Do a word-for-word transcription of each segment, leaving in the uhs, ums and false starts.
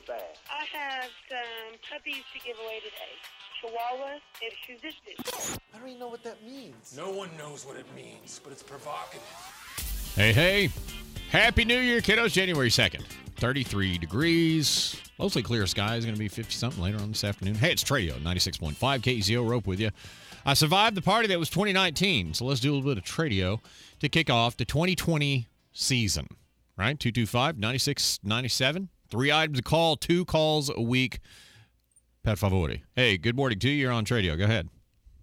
bad? I have some puppies to give away today. Chihuahua and Shih Tzu. I don't even know what that means. No one knows what it means, but it's provocative. Hey, hey. Happy New Year, kiddos. January second. thirty-three degrees. Mostly clear skies. Going to be fifty-something later on this afternoon. Hey, it's Tradio, ninety-six point five K E Z O. Rope with you. I survived the party that was twenty nineteen, so let's do a little bit of Tradio to kick off the twenty twenty season. Right? two two five, nine six nine seven. Three items to call, two calls a week. Per favore. Hey, good morning to you. You're on Tradio. Go ahead.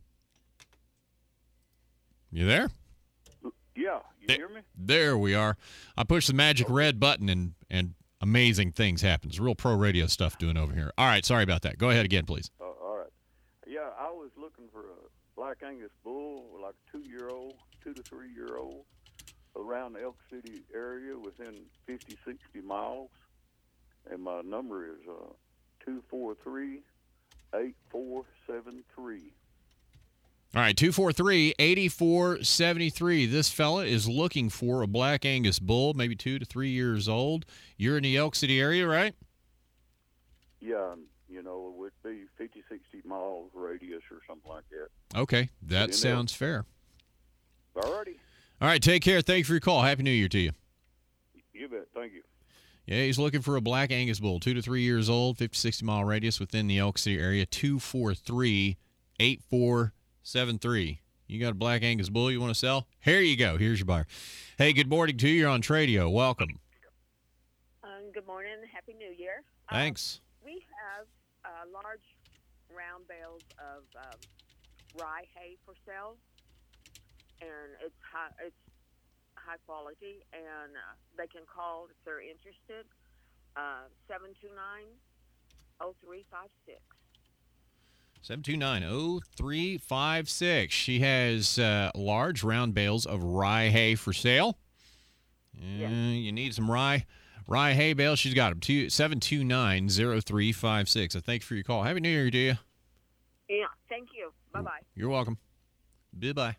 You there? Yeah. You there, hear me? There we are. I push the magic red button and, and amazing things happen. It's real pro radio stuff doing over here. All right. Sorry about that. Go ahead again, please. Uh, all right. Yeah, I was looking for a Black Angus bull, like a two-year-old, two to three-year-old, around the Elk City area within fifty, sixty miles. And my number is uh, two four three, eight four seven three. All right, two four three, eight four seven three. This fella is looking for a Black Angus bull, maybe two to three years old. You're in the Elk City area, right? Yeah, you know, it would be fifty, sixty miles radius or something like that. Okay, that sounds fair. All righty. All right, take care. Thank you for your call. Happy New Year to you. You bet. Thank you. Yeah, he's looking for a Black Angus bull, two to three years old, fifty, sixty mile radius within the Elk City area, two four three, eight four seven three. You got a Black Angus bull you want to sell? Here you go. Here's your buyer. Hey, good morning to you. You're on Tradio. Welcome. Um, good morning. Happy New Year. Thanks. Um, we have uh, large round bales of um, rye hay for sale, and it's high, it's high quality, and uh, they can call if they're interested, uh, seven two nine, oh three five six. seven two nine, oh three five six. She has uh, large round bales of rye hay for sale. Uh, Yeah. You need some rye rye hay bales. She's got them. Two, seven two nine, oh three five six. So thank you for your call. Happy New Year to you. Yeah, thank you. Bye-bye. You're welcome. Bye-bye.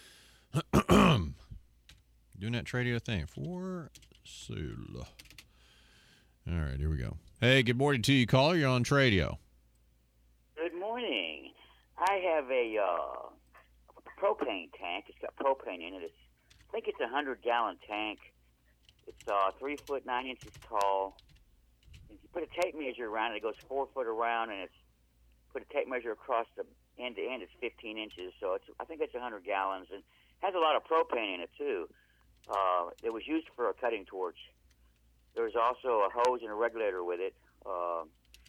Doing that Tradio thing. For sale. All right, here we go. Hey, good morning to you, caller. You're on Tradio. Good morning. I have a uh, propane tank. It's got propane in it. It's, I think it's a hundred-gallon tank. It's uh, three foot nine inches tall. If you put a tape measure around it, it goes four foot around, and it's put a tape measure across the end to end. It's fifteen inches. So it's I think it's a hundred gallons, and has a lot of propane in it too. Uh, it was used for a cutting torch. There's also a hose and a regulator with it. Uh,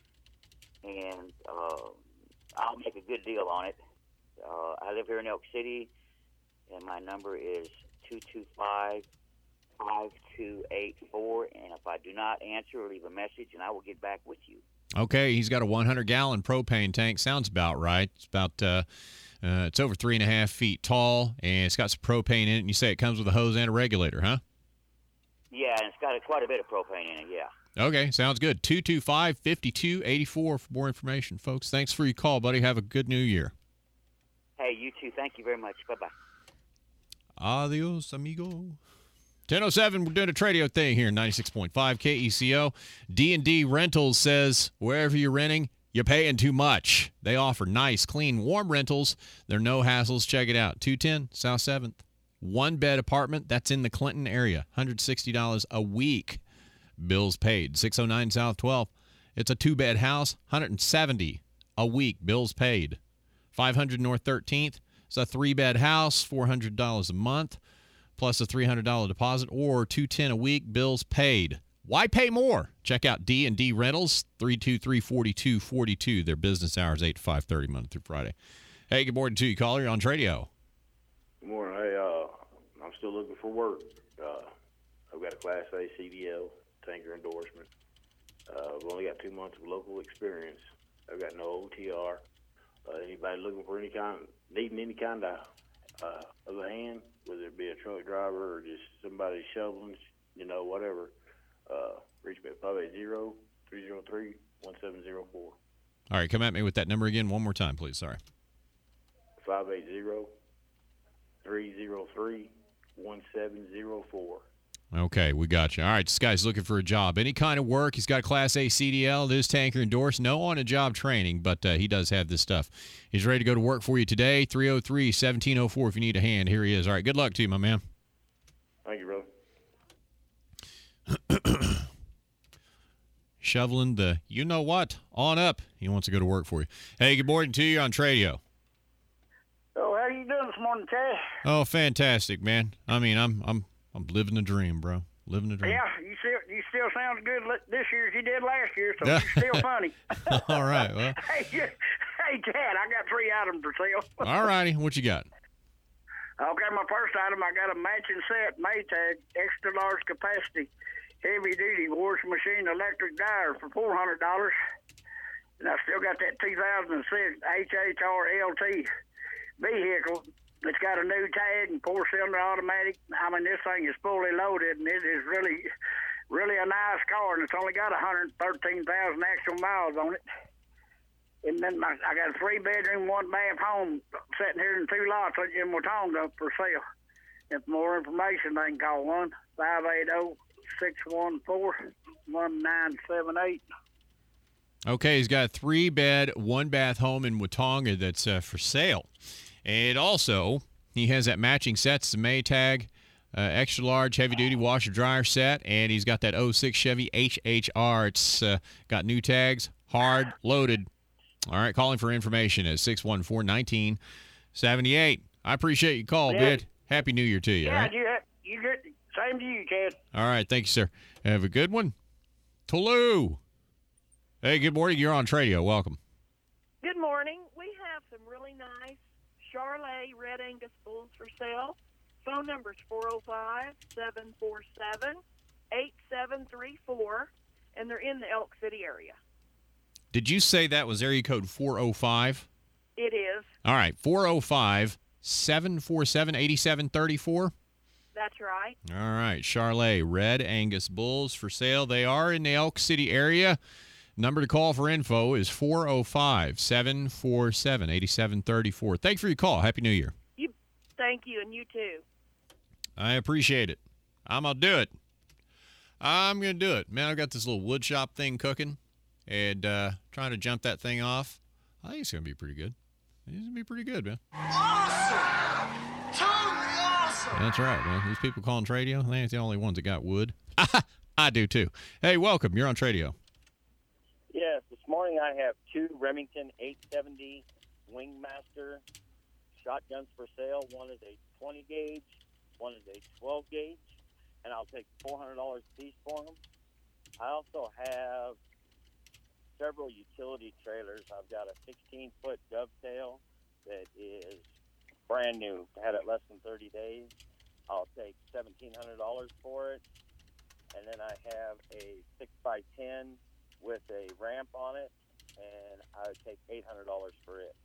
and uh, I'll make a good deal on it. Uh, I live here in Elk City, and my number is two two five, five two eight four, and if I do not answer, leave a message, and I will get back with you. Okay, he's got a one hundred gallon propane tank. Sounds about right. It's about uh, uh, it's over three and a half feet tall, and it's got some propane in it. And you say it comes with a hose and a regulator, huh? Yeah, and it's got a, quite a bit of propane in it, yeah. Okay, sounds good. two two five, five two eight four for more information, folks. Thanks for your call, buddy. Have a good New Year. Hey, you too. Thank you very much. Bye-bye. Adios, amigo. ten oh seven, we're doing a Tradio thing here, ninety-six point five K E C O. D and D Rentals says, wherever you're renting, you're paying too much. They offer nice, clean, warm rentals. They're no hassles. Check it out. two ten South seventh. One-bed apartment. That's in the Clinton area. one hundred sixty dollars a week. Bills paid. six oh nine South twelfth. It's a two-bed house. one hundred seventy dollars a week. Bills paid. five hundred North thirteenth. It's a three-bed house. four hundred dollars a month. Plus a three hundred dollars deposit, or two hundred ten dollars a week, bills paid. Why pay more? Check out D and D Rentals, three two three, four two four two. Their business hours, eight to five thirty, Monday through Friday. Hey, good morning to you, caller. You're on Tradio. Good morning. Hey, uh, I'm still looking for work. Uh, I've got a Class A C D L, tanker endorsement. Uh, I've only got two months of local experience. I've got no O T R. Uh, anybody looking for any kind, needing any kind of uh, of a hand, whether it be a truck driver or just somebody shoveling, you know, whatever, uh, reach me at five eight zero, three zero three, one seven zero four. All right, come at me with that number again one more time, please. Sorry. five eight zero, three zero three, one seven zero four. Okay, we got you. All right, this guy's looking for a job. Any kind of work. He's got a Class A C D L. This tanker endorsed. No on-a-job training, but uh, he does have this stuff. He's ready to go to work for you today. three oh three, seventeen oh four if you need a hand. Here he is. All right, good luck to you, my man. Thank you, brother. Shoveling the you know what on up. He wants to go to work for you. Hey, good morning to you on Tradio. Oh, how you doing this morning, Chad? Oh, fantastic, man. I mean, I'm I'm I'm living the dream, bro. Living the dream. Yeah, you still you still sound as good li- this year as you did last year, so you're still funny. All right, well. hey, you- hey, Chad, I got three items for sale. All righty, what you got? Okay, my first item, I got a matching set Maytag extra large capacity heavy duty washing machine electric dryer for four hundred dollars, and I still got that two thousand six H H R L T vehicle. It's got a new tag and four-cylinder automatic. I mean, this thing is fully loaded, and it is really, really a nice car, and it's only got one hundred thirteen thousand actual miles on it. And then my, I got a three-bedroom, one-bath home sitting here in two lots in Watonga for sale. And for more information, they can call one five eight zero, six one four, one nine seven eight. Okay, he's got a three-bed, one-bath home in Watonga that's uh, for sale. And also, he has that matching set. It's a Maytag uh, extra large heavy-duty washer-dryer set, and he's got that oh six Chevy H H R. It's uh, got new tags, hard, loaded. All right, calling for information at six one four, one nine seven eight. I appreciate your call, Yeah. bid. Happy New Year to you, Yeah, all right? you, you good. Same to you, Chad. All right, thank you, sir. Have a good one. Tolu. Hey, good morning. You're on Tradio. Welcome. Good morning. We have some really nice Charolais Red Angus bulls for sale. Phone number is four oh five, seven four seven, eight seven three four, and they're in the Elk City area. Did you say that was area code four oh five? It is. All right, four oh five, seven four seven, eight seven three four. That's right. All right, Charolais Red Angus bulls for sale. They are in the Elk City area. Number to call for info is four oh five, seven four seven, eight seven three four. Thanks for your call. Happy New Year. You, thank you, and you too. I appreciate it. I'm going to do it. I'm going to do it. Man, I've got this little wood shop thing cooking and uh, trying to jump that thing off. I think it's going to be pretty good. It's going to be pretty good, man. Awesome! Totally awesome! That's right, man. These people calling Tradio, they ain't the only ones that got wood. I do, too. Hey, welcome. You're on Tradio. Yes, this morning I have two Remington eight seventy Wingmaster shotguns for sale. One is a twenty gauge, one is a twelve gauge, and I'll take four hundred dollars a piece for them. I also have several utility trailers. I've got a sixteen foot dovetail that is brand new. I had it less than thirty days. I'll take seventeen hundred dollars for it. And then I have a six by ten with a ramp on it, and I would take eight hundred dollars for it.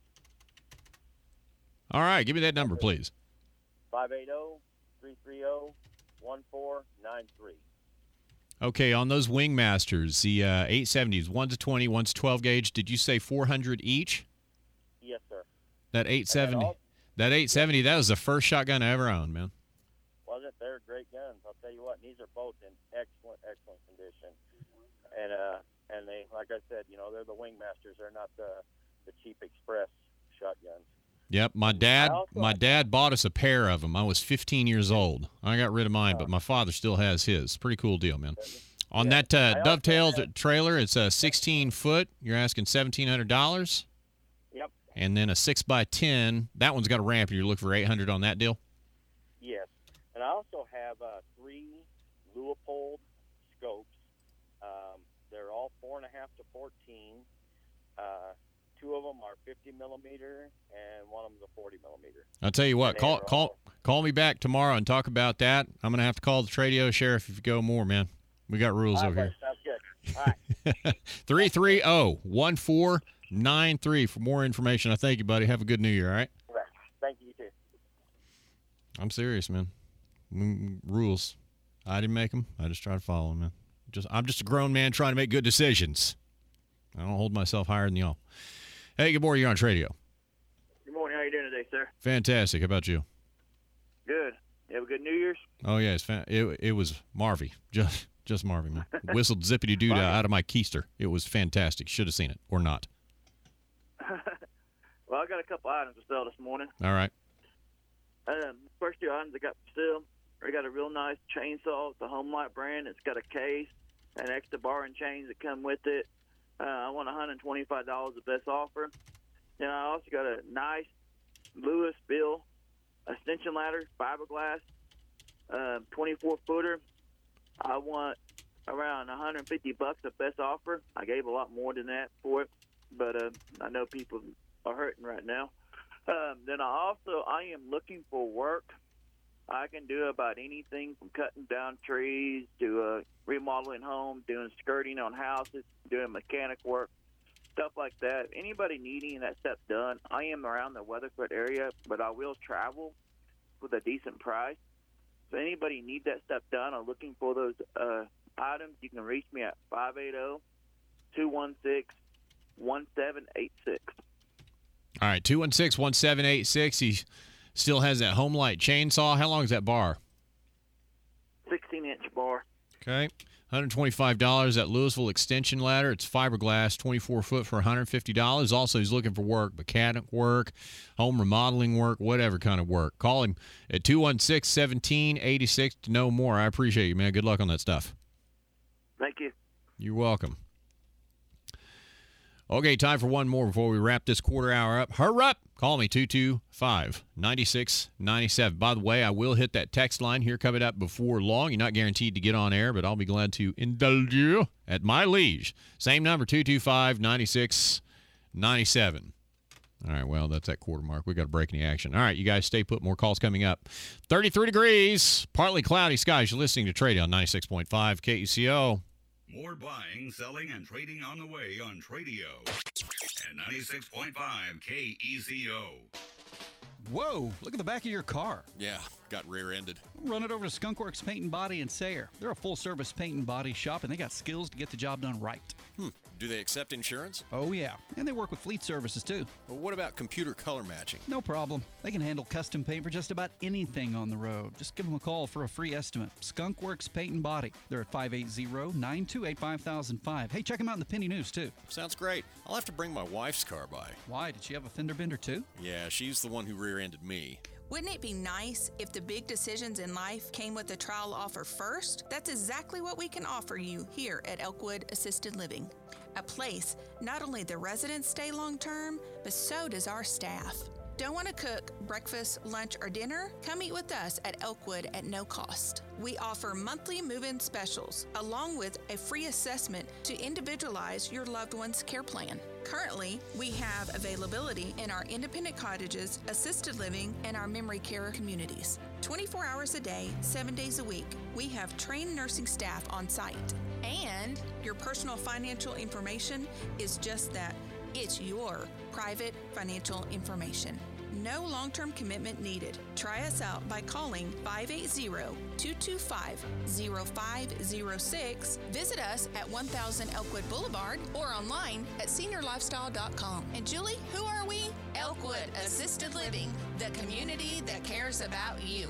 All right, give me that number, please. five eight zero, three three zero, one four nine three. Okay, on those Wingmasters, the uh, eight seventies, one's a twenty, one's a twelve gauge. Did you say four hundred each? Yes, sir. That eight seventy, all- that eight seventy, that was the first shotgun I ever owned, man. Was it? They're great guns. I'll tell you what, these are both in excellent, excellent condition. And uh, and they, like I said, you know, they're the Wingmasters. They're not the the cheap Express shotguns. Yep, my dad, I also- my dad bought us a pair of them. I was fifteen years old. I got rid of mine, but my father still has his. Pretty cool deal, man. On Yeah. that uh, I also dovetail have- trailer, it's a sixteen foot. You're asking seventeen hundred dollars, Yep. and then a six by ten. That one's got a ramp, and you're looking for eight hundred on that deal. Yes. And I also have uh, three Leupold scopes. Um, they're all four and a half to fourteen. Uh, two of them are fifty millimeter, and one of them is a forty millimeter. I'll tell you what. And they Call are call all- call me back tomorrow and talk about that. I'm gonna have to call the Tradio sheriff if you go more, man. We got rules All over right, here. sounds good. All right. three three zero, one four nine three for more information. I thank you, buddy. Have a good New Year, all right? All right. Thank you, you too. I'm serious, man. Mm, Rules. I didn't make them. I just try to follow them, man. Just, I'm just a grown man trying to make good decisions. I don't hold myself higher than y'all. Hey, good morning. You're on Tradio. Good morning. How you doing today, sir? Fantastic. How about you? Good. You have a good New Year's? Oh, yeah. It's fan- it, it was Marvy. Just just Marvy. Man. Whistled zippity-doo out of my keister. It was fantastic. Should have seen it or not. Well, I got a couple items to sell this morning. All right. Um, first two items I got for sale. I got a real nice chainsaw. It's a HomeLight brand. It's got a case and extra bar and chains that come with it. Uh, I want one hundred twenty-five dollars, the best offer. Then I also got a nice Lewis Bill extension ladder, fiberglass, uh, twenty-four footer. I want around one hundred fifty bucks, the best offer. I gave a lot more than that for it, but uh, I know people are hurting right now. Um, then I also I am looking for work. I can do about anything from cutting down trees to uh, remodeling homes, doing skirting on houses, doing mechanic work, stuff like that. Anybody needing that stuff done, I am around the Weatherford area, but I will travel with a decent price. So anybody need that stuff done or looking for those uh, items, you can reach me at five eight zero, two one six, one seven eight six. All right, two one six, one seven eight six. He still has that HomeLight chainsaw. How long is that bar? sixteen inch bar. Okay. one hundred twenty-five dollars. That Louisville extension ladder. It's fiberglass, twenty-four foot for one hundred fifty dollars. Also, he's looking for work, mechanic work, home remodeling work, whatever kind of work. Call him at two one six, one seven eight six to know more. I appreciate you, man. Good luck on that stuff. Thank you. You're welcome. Okay, time for one more before we wrap this quarter hour up. Hurry up! Call me, two two five, nine six nine seven. By the way, I will hit that text line here coming up before long. You're not guaranteed to get on air, but I'll be glad to indulge you at my liege. Same number, two two five, nine six nine seven. All right, well, that's that quarter mark. We got a break in the action. All right, you guys stay put. More calls coming up. thirty-three degrees, partly cloudy skies. You're listening to Trade on ninety-six point five K E C O. More buying, selling, and trading on the way on Tradio at ninety-six point five K E C O. Whoa, look at the back of your car. Yeah, got rear-ended. Run it over to Skunkworks Paint and Body in Sayre. They're a full-service paint and body shop, and they got skills to get the job done right. Hmm. Do they accept insurance? Oh, yeah. And they work with fleet services, too. Well, what about computer color matching? No problem. They can handle custom paint for just about anything on the road. Just give them a call for a free estimate. Skunkworks Paint and Body. They're at five eight zero, nine two eight, five thousand five. Hey, check them out in the Penny News, too. Sounds great. I'll have to bring my wife's car by. Why? Did she have a fender bender, too? Yeah, she's the one who rear-ended me. Wouldn't it be nice if the big decisions in life came with a trial offer first? That's exactly what we can offer you here at Elkwood Assisted Living. A place not only the residents stay long-term, but so does our staff. Don't want to cook breakfast, lunch, or dinner? Come eat with us at Elkwood at no cost. We offer monthly move-in specials, along with a free assessment to individualize your loved one's care plan. Currently, we have availability in our independent cottages, assisted living, and our memory care communities. twenty-four hours a day, seven days a week, we have trained nursing staff on site. And your personal financial information is just that. It's your private financial information. No long-term commitment needed. Try us out by calling five eight zero, two two five, zero five zero six. Visit us at one thousand Elkwood Boulevard or online at senior lifestyle dot com. And Julie, who are we? Elkwood Assisted Living, the community that cares about you.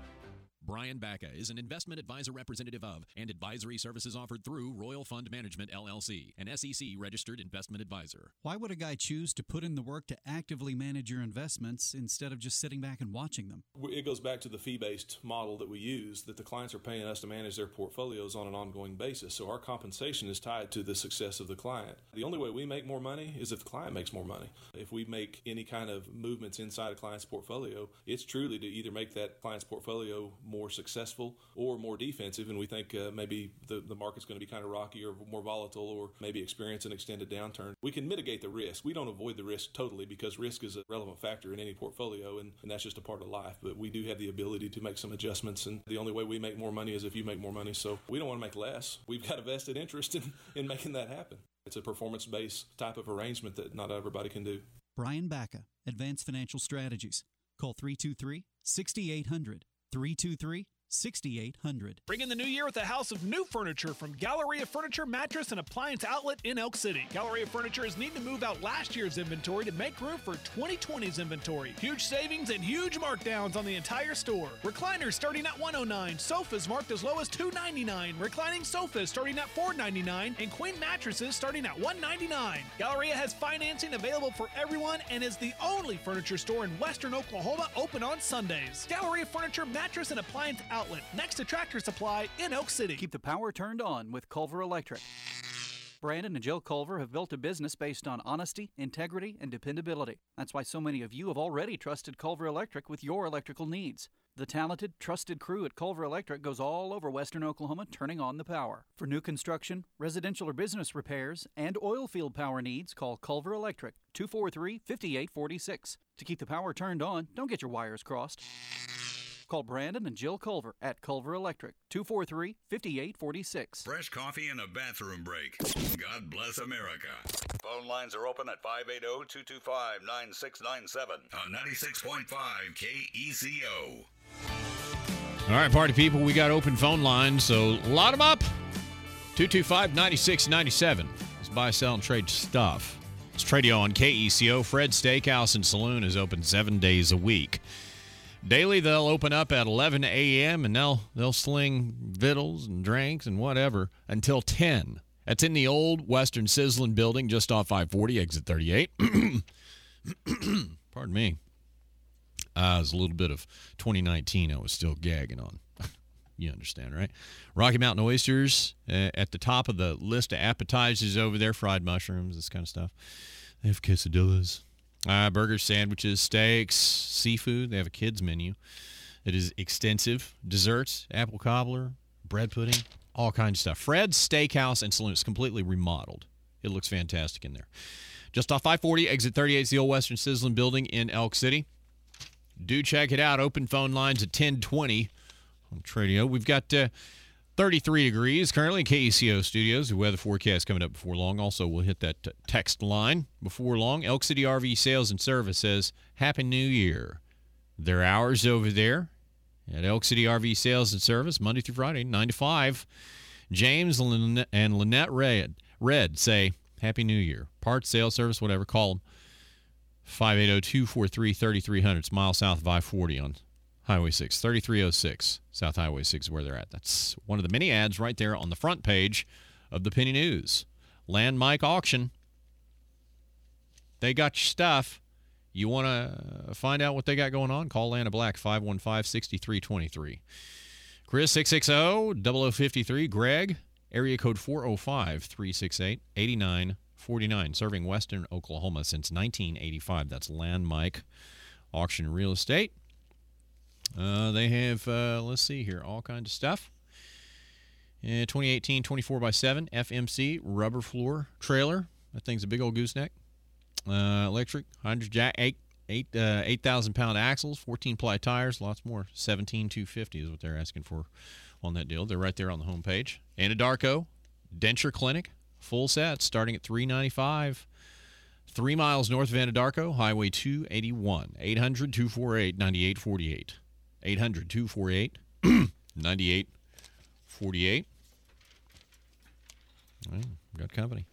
Brian Bacca is an investment advisor representative of and advisory services offered through Royal Fund Management, L L C, an S E C-registered investment advisor. Why would a guy choose to put in the work to actively manage your investments instead of just sitting back and watching them? It goes back to the fee-based model that we use, that the clients are paying us to manage their portfolios on an ongoing basis. So our compensation is tied to the success of the client. The only way we make more money is if the client makes more money. If we make any kind of movements inside a client's portfolio, it's truly to either make that client's portfolio more successful or more defensive, and we think uh, maybe the, the market's going to be kind of rocky or more volatile or maybe experience an extended downturn. We can mitigate the risk. We don't avoid the risk totally because risk is a relevant factor in any portfolio, and, and that's just a part of life. But we do have the ability to make some adjustments, and the only way we make more money is if you make more money. So we don't want to make less. We've got a vested interest in, in making that happen. It's a performance-based type of arrangement that not everybody can do. Brian Bacca, Advanced Financial Strategies. Call three two three, six eight zero zero, three two three, sixty-eight hundred. Bring in the new year with a house of new furniture from Galleria Furniture Mattress and Appliance Outlet in Elk City. Galleria Furniture is needing to move out last year's inventory to make room for twenty twenty's inventory. Huge savings and huge markdowns on the entire store. Recliners starting at one hundred nine dollars, sofas marked as low as two hundred ninety-nine dollars, reclining sofas starting at four hundred ninety-nine dollars, and queen mattresses starting at one hundred ninety-nine dollars. Galleria has financing available for everyone and is the only furniture store in western Oklahoma open on Sundays. Galleria Furniture Mattress and Appliance Outlet. Next to Tractor Supply in Elk City. Keep the power turned on with Culver Electric. Brandon and Jill Culver have built a business based on honesty, integrity, and dependability. That's why so many of you have already trusted Culver Electric with your electrical needs. The talented, trusted crew at Culver Electric goes all over western Oklahoma turning on the power. For new construction, residential or business repairs, and oil field power needs, call Culver Electric, two four three, five eight four six. To keep the power turned on, don't get your wires crossed. Call Brandon and Jill Culver at Culver Electric, two four three, five eight four six. Fresh coffee and a bathroom break. God bless America. Phone lines are open at five eight zero, two two five, nine six nine seven on ninety-six point five K E C O. All right, party people, we got open phone lines, so load them up. two two five, nine six nine seven. Let's buy, sell, and trade stuff. It's Tradio on K E C O. Fred's Steakhouse and Saloon is open seven days a week. Daily, they'll open up at eleven a.m., and they'll they'll sling victuals and drinks and whatever until ten. That's in the old Western Sizzlin building just off I forty, exit thirty-eight. Pardon me. Uh, it was a little bit of twenty nineteen I was still gagging on. You understand, right? Rocky Mountain Oysters uh, at the top of the list of appetizers over there, fried mushrooms, this kind of stuff. They have quesadillas. Uh, burgers, sandwiches, steaks, seafood. They have a kids menu. It is extensive. Desserts, apple cobbler, bread pudding, all kinds of stuff. Fred's Steakhouse and Saloon is completely remodeled. It looks fantastic in there. Just off I forty, exit thirty-eight is the old Western Sizzlin building in Elk City. Do check it out. Open phone lines at ten twenty on Tradio. We've got uh, thirty-three degrees currently in K E C O studios. The weather forecast coming up before long. Also, we'll hit that uh, text line before long. Elk City R V Sales and Service says, Happy New Year. Their hours over there at Elk City R V Sales and Service, Monday through Friday, nine to five. James and Lynette Red, Red say, Happy New Year. Parts, sales, service, whatever. Call them. five eight zero, two four three, three three zero zero. It's miles south of I forty on Highway six, thirty-three oh six, South Highway six is where they're at. That's one of the many ads right there on the front page of the Penny News. Land Mike Auction. They got your stuff. You want to find out what they got going on? Call Lana Black, five one five, six three two three. Chris, six six zero, zero zero five three. Greg, area code four oh five, three six eight, eight nine four nine. Serving western Oklahoma since nineteen eighty-five. That's Land Mike Auction Real Estate. Uh, they have, uh, let's see here, all kinds of stuff. Uh, twenty eighteen twenty-four by seven F M C rubber floor trailer. That thing's a big old gooseneck. Uh, electric, one hundred jack, eight, eight, uh, eight thousand pound axles, fourteen ply tires, lots more. seventeen two fifty is what they're asking for on that deal. They're right there on the homepage. Anadarko Denture Clinic, full set, starting at three ninety-five. Three miles north of Anadarko, Highway two eighty-one. eight hundred, two four eight, nine eight four eight. eight hundred, two four eight, nine eight four eight. Well, got company.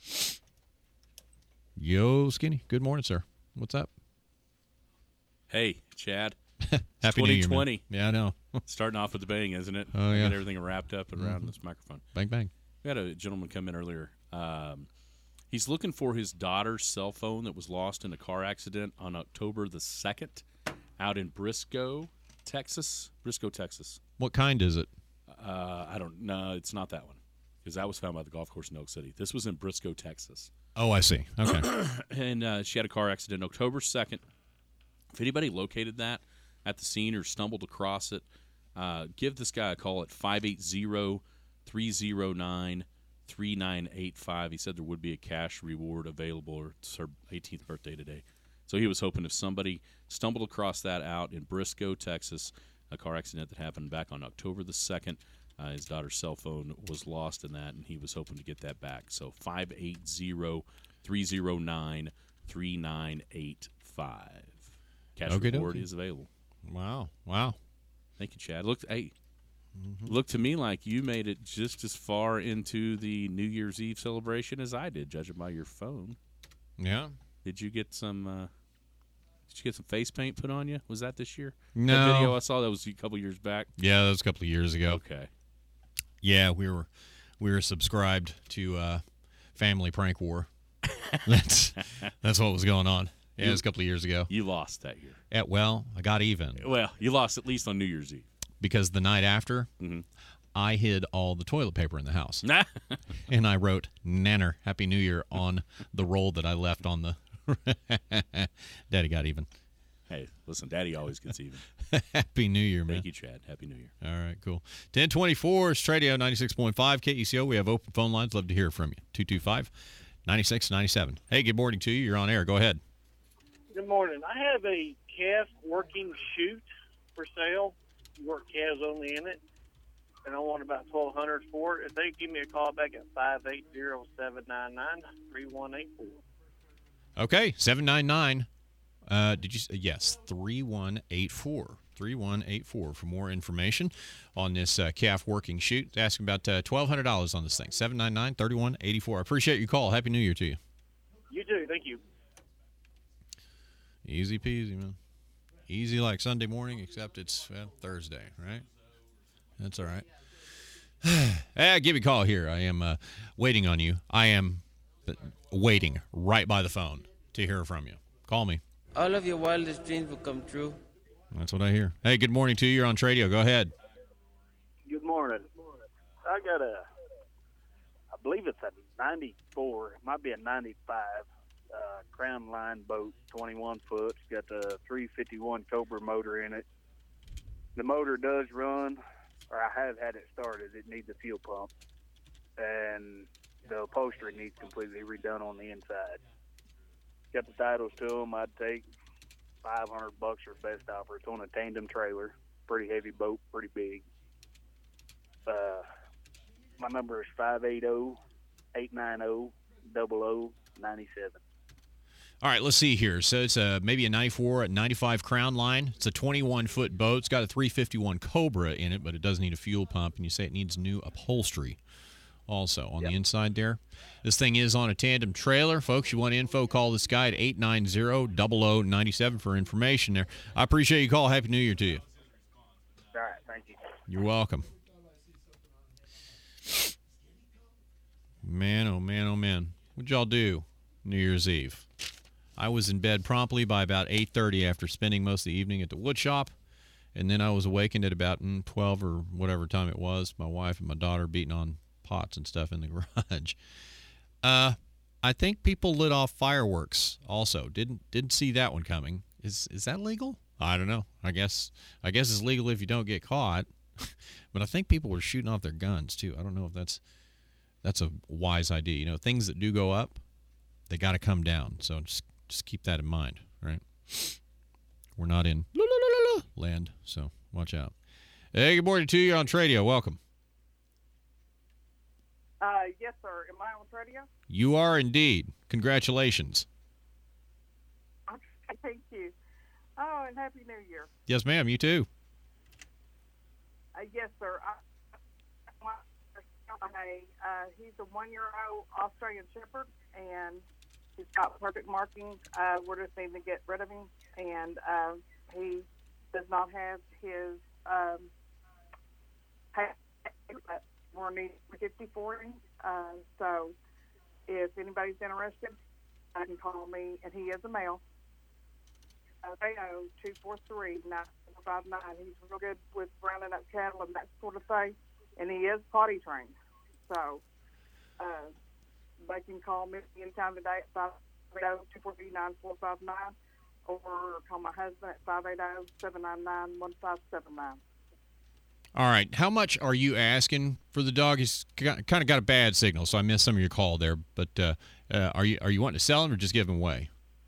Yo, Skinny. Good morning, sir. What's up? Hey, Chad. Happy New Year, man. twenty twenty. Yeah, I know. Starting off with the bang, isn't it? Oh, yeah. Get everything wrapped up and around Mm-hmm. this microphone. Bang, bang. We had a gentleman come in earlier. Um, he's looking for his daughter's cell phone that was lost in a car accident on October the second out in Briscoe, Texas. Briscoe, Texas. What kind is it? Uh, I don't know. It's not that one because that was found by the golf course in Oak City. This was in Briscoe, Texas. Oh, I see. Okay. And uh, she had a car accident October second. If anybody located that at the scene or stumbled across it, uh, give this guy a call at five eight zero, three zero nine, three nine eight five. He said there would be a cash reward available. It's her eighteenth birthday today. So he was hoping if somebody stumbled across that out in Briscoe, Texas, a car accident that happened back on October the second, uh, his daughter's cell phone was lost in that, and he was hoping to get that back. So five eight zero, three zero nine, three nine eight five. Cash Okey reward dokey. is available. Wow. Wow. Thank you, Chad. Look, hey, Looked to me like you made it just as far into the New Year's Eve celebration as I did, judging by your phone. Yeah. Did you get some? Uh, did you get some face paint put on you? Was that this year? No. That video I saw, that was a couple years back. Yeah, that was a couple of years ago. Okay. Yeah, we were we were subscribed to uh, Family Prank War. that's that's what was going on. Yeah, it was a couple of years ago. You lost that year. Yeah, well, I got even. Well, you lost at least on New Year's Eve. Because the night after, mm-hmm. I hid all the toilet paper in the house. And I wrote Nanner Happy New Year on the roll that I left on the Daddy got even. Hey, listen, Daddy always gets even. Happy New Year, man. Thank you, Chad. Happy New Year. All right, cool. ten twenty-four is Tradio ninety-six point five K E C O. We have open phone lines. Love to hear from you. two two five, nine six nine seven. Hey, good morning to you. You're on air. Go ahead. Good morning. I have a calf working chute for sale. Work calves only in it, and I want about twelve hundred for it. If they give me a call back at five eight zero, seven nine nine, three one eight four. Okay, seven nine nine. Uh, did you? Yes, three one eight four. three one eight four for more information on this uh, calf working chute. Asking about uh, twelve hundred dollars on this thing. seven nine nine, three one eight four. I appreciate your call. Happy New Year to you. You too. Thank you. Easy peasy, man. Easy like Sunday morning, except it's well, Thursday, right? That's all right. Hey, give me a call here. I am uh, waiting on you. I am waiting right by the phone to hear from you. Call me. All of your wildest dreams will come true. That's what I hear. Hey, good morning to you. You're on Tradio. Go ahead. Good morning. I got a, I believe it's a ninety-four. It might be a ninety-five. Uh, Crown Line boat, twenty-one foot. It's got the three fifty-one Cobra motor in it. The motor does run, or I have had it started. It needs a fuel pump, and the upholstery needs completely redone on the inside. Got the titles to them. I'd take five hundred bucks or best offer. It's on a tandem trailer, pretty heavy boat, pretty big. Uh, my number is five eight zero, eight nine zero, zero zero nine seven. All right, let's see here. So it's a, maybe a ninety-four, a ninety-five Crown Line. It's a twenty-one foot boat. It's got a three fifty-one Cobra in it, but it does need a fuel pump, and you say it needs new upholstery also on yep. the inside there. This thing is on a tandem trailer. Folks, you want info, call this guy at eight nine zero, zero zero nine seven for information there. I appreciate your call. Happy New Year to you. All right, thank you. You're welcome. Man, oh, man, oh, man. What'd y'all do New Year's Eve? I was in bed promptly by about eight thirty after spending most of the evening at the wood shop, and then I was awakened at about mm, twelve or whatever time it was. My wife and my daughter beating on pots and stuff in the garage. Uh, I think people lit off fireworks also. Didn't didn't see that one coming. Is is that legal? I don't know. I guess I guess it's legal if you don't get caught. But I think people were shooting off their guns too. I don't know if that's that's a wise idea. You know, things that do go up, they got to come down. So just just keep that in mind, right? We're not in la, la, la, la, land, so watch out. Hey, good morning to you. You're on Tradio. Welcome. Uh, yes, sir. Am I on radio? You are indeed. Congratulations. Okay, thank you. Oh, and Happy New Year. Yes, ma'am. You too. Uh, yes, sir. I, I, uh, he's a one-year-old Australian Shepherd, and he's got perfect markings. Uh, we're just needing to get rid of him, and uh, he does not have his um, we're needing fifty for him. Uh, so if anybody's interested, I can call me, and he is a male. They know two four three, nine four five nine. He's real good with rounding up cattle and that sort of thing, and he is potty trained. So uh, they can call me anytime today at five eight zero, two four three, nine four five nine, or call my husband at five eight zero, seven nine nine, one five seven nine. All right. How much are you asking for the dog? He's kind of got a bad signal, so I missed some of your call there. But uh, uh, are you are you wanting to sell him or just give him away?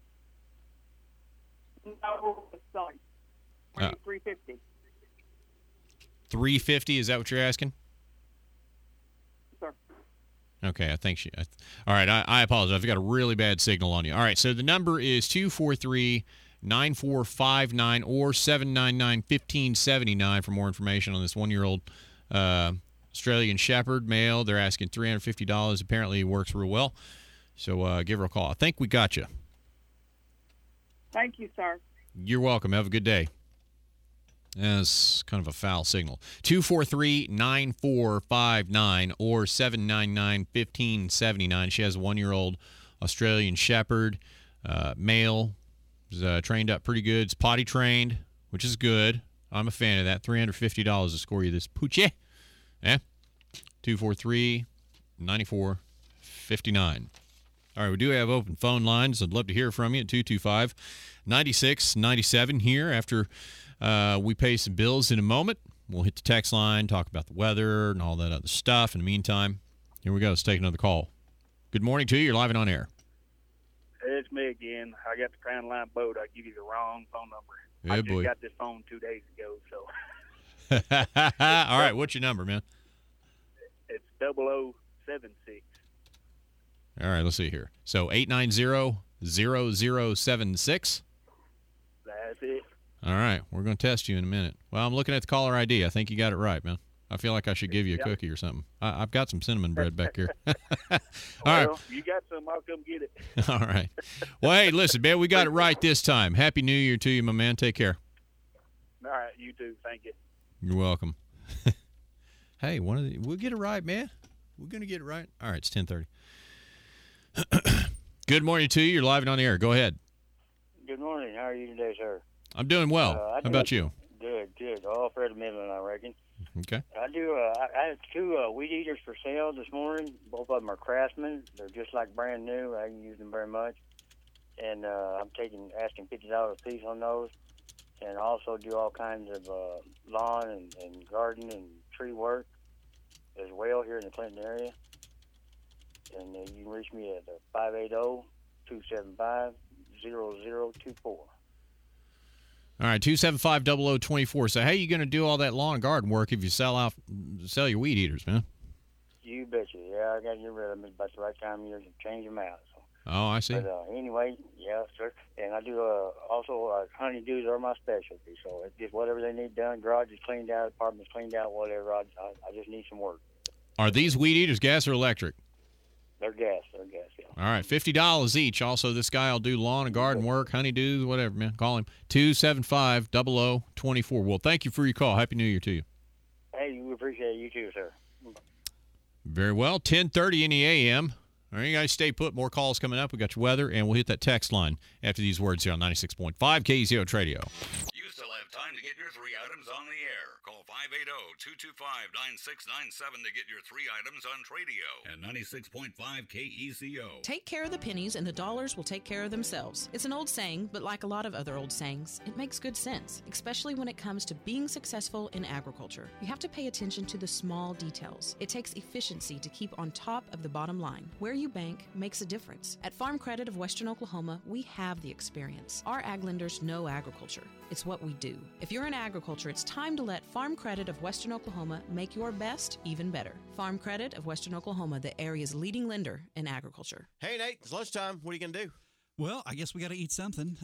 No, we're selling. We're uh, three fifty. Three fifty? Is that what you're asking? Sir. Okay, I think she. I, all right, I, I apologize. I've got a really bad signal on you. All right, so the number is two four three, nine four five nine or seven nine nine, one five seven nine for more information on this one-year-old Uh, Australian Shepherd male. They're asking three hundred fifty dollars. Apparently, it works real well. So uh, give her a call. I think we got you. Thank you, sir. You're welcome. Have a good day. That's kind of a foul signal. two four three, nine four five nine or seven nine nine, one five seven nine. She has a one-year-old Australian Shepherd uh, male. Is uh, trained up pretty good. It's potty trained, which is good. I'm a fan of that. three hundred fifty dollars to score you this poochie. Yeah? two four three, nine four five nine. All right, we do have open phone lines. I'd love to hear from you at two two five, nine six nine seven here after uh, we pay some bills in a moment. We'll hit the text line, talk about the weather and all that other stuff. In the meantime, here we go. Let's take another call. Good morning to you. You're live and on air. It's me again. I got the Crown Line boat. I give you the wrong phone number. Yeah, I just boy. got this phone two days ago, so All right, what's your number, man? it's double O seven six. All right, let's see here. So eight nine zero, zero zero seven six. That's it. All right, we're going to test you in a minute. Well, I'm looking at the caller I D. I think you got it right, man. I feel like I should give you a Yep. cookie or something. I, I've got some cinnamon bread back here. All well, right. you got some, I'll come get it. All right. Well, hey, listen, man, we got it right this time. Happy New Year to you, my man. Take care. All right, you too. Thank you. You're welcome. Hey, one of the, we'll get it right, man. We're going to get it right. All right, it's ten thirty. Good morning to you. You're live and on the air. Go ahead. Good morning. How are you today, sir? I'm doing well. Uh, I How do- about you? Good, good. All Fred Midland, I reckon. Okay. I do. Uh, I, I have two uh, weed eaters for sale this morning. Both of them are Craftsman. They're just like brand new. I haven't used them very much, and uh, I'm taking asking fifty dollars a piece on those, and I also do all kinds of uh, lawn and, and garden and tree work as well here in the Clinton area. And uh, you can reach me at uh, five eight zero, two seven five, zero zero two four. All right, two seven five, zero zero two four. So how are you going to do all that lawn and garden work if you sell out, sell your weed eaters, man? You betcha. Yeah, I got to get rid of them. It's about the right time of year to change them out. So. Oh, I see. But uh, anyway, yeah, sir. And I do uh, also uh, honeydews are my specialty. So it's just whatever they need done. Garage is cleaned out, apartment's cleaned out, whatever. I, I, I just need some work. Are these weed eaters gas or electric? They're gas. They're gas, yeah. All right, fifty dollars each. Also, this guy will do lawn and garden work, honeydews, whatever, man. Call him. two seven five, zero zero two four. Well, thank you for your call. Happy New Year to you. Hey, we appreciate it. You too, sir. Very well. ten thirty in the A M. All right, you guys stay put. More calls coming up. We got your weather, and we'll hit that text line after these words here on ninety-six point five K E C O Radio. You still have time to get your three items on the air. Call five eight zero, two two five, nine six nine seven to get your three items on Tradio. And ninety-six point five K E C O. Take care of the pennies and the dollars will take care of themselves. It's an old saying, but like a lot of other old sayings, it makes good sense, especially when it comes to being successful in agriculture. You have to pay attention to the small details. It takes efficiency to keep on top of the bottom line. Where you bank makes a difference. At Farm Credit of Western Oklahoma, we have the experience. Our ag lenders know agriculture. It's what we do. If you're in agriculture, it's time to let Farm Credit of Western Oklahoma make your best even better. Farm Credit of Western Oklahoma, the area's leading lender in agriculture. Hey, Nate, it's lunchtime. What are you going to do? Well, I guess we got to eat something.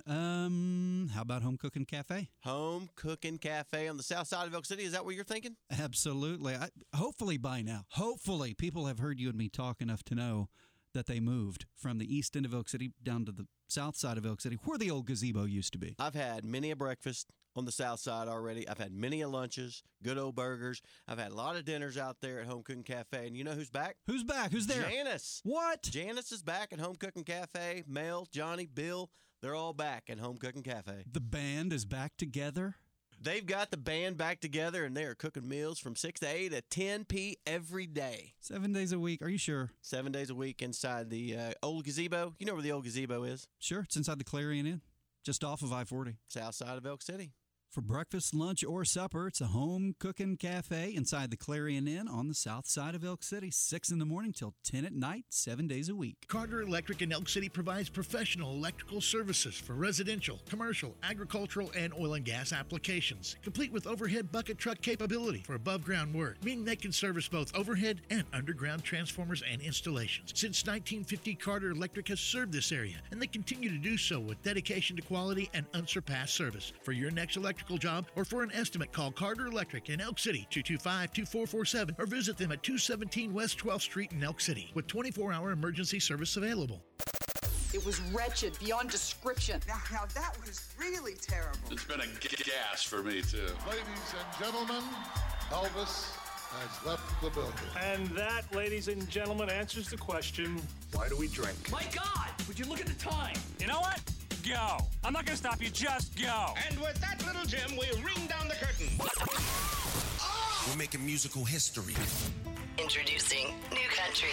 Um, how about Home Cooking Cafe? Home Cooking Cafe on the south side of Elk City. Is that what you're thinking? Absolutely. I, hopefully by now, hopefully people have heard you and me talk enough to know that they moved from the east end of Elk City down to the south side of Elk City, where the old gazebo used to be. I've had many a breakfast on the south side already. I've had many a lunches, good old burgers. I've had a lot of dinners out there at Home Cooking Cafe. And you know who's back? Who's back? Who's there? Janice. What? Janice is back at Home Cooking Cafe. Mel, Johnny, Bill, they're all back at Home Cooking Cafe. The band is back together? They've got the band back together, and they are cooking meals from six to eight at ten p every day. Seven days a week. Are you sure? Seven days a week inside the uh, old gazebo. You know where the old gazebo is? Sure. It's inside the Clarion Inn, just off of I forty. South side of Elk City. For breakfast, lunch, or supper, it's a Home Cooking Cafe inside the Clarion Inn on the south side of Elk City, six in the morning till ten at night, seven days a week. Carter Electric in Elk City provides professional electrical services for residential, commercial, agricultural, and oil and gas applications, complete with overhead bucket truck capability for above-ground work, meaning they can service both overhead and underground transformers and installations. Since nineteen fifty, Carter Electric has served this area, and they continue to do so with dedication to quality and unsurpassed service. For your next electric electrical job or for an estimate, call Carter Electric in Elk City, two two five, two four four seven, or visit them at two seventeen West twelfth Street in Elk City with twenty-four hour emergency service available. It was wretched beyond description. Now, now that was really terrible. It's been a g- gas for me, too. Ladies and gentlemen, Elvis has left the building. And that, ladies and gentlemen, answers the question, why do we drink? My God, would you look at the time? You know what? Go. I'm not going to stop you. Just go. And with that, little Jim, we'll ring down the curtain. We're making musical history. Introducing New Country.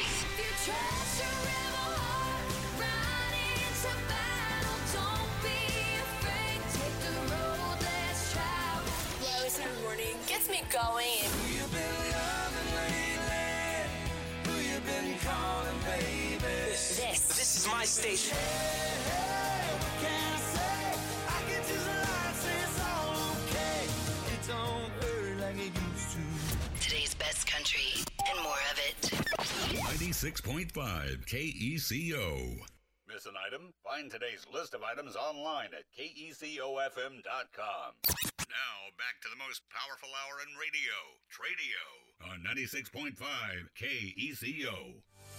Every morning gets me going. Who you been loving lately? Who you been calling, baby? This, this is my station. Hey, hey, what can I say? I can just lie, say it's all okay. It don't hurt like it used to. Today's best country and more of it. ninety-six point five K E C O. Miss an item? Find today's list of items online at K E C O F M dot com. Now, back to the most powerful hour in radio, Tradio, on ninety-six point five K E C O.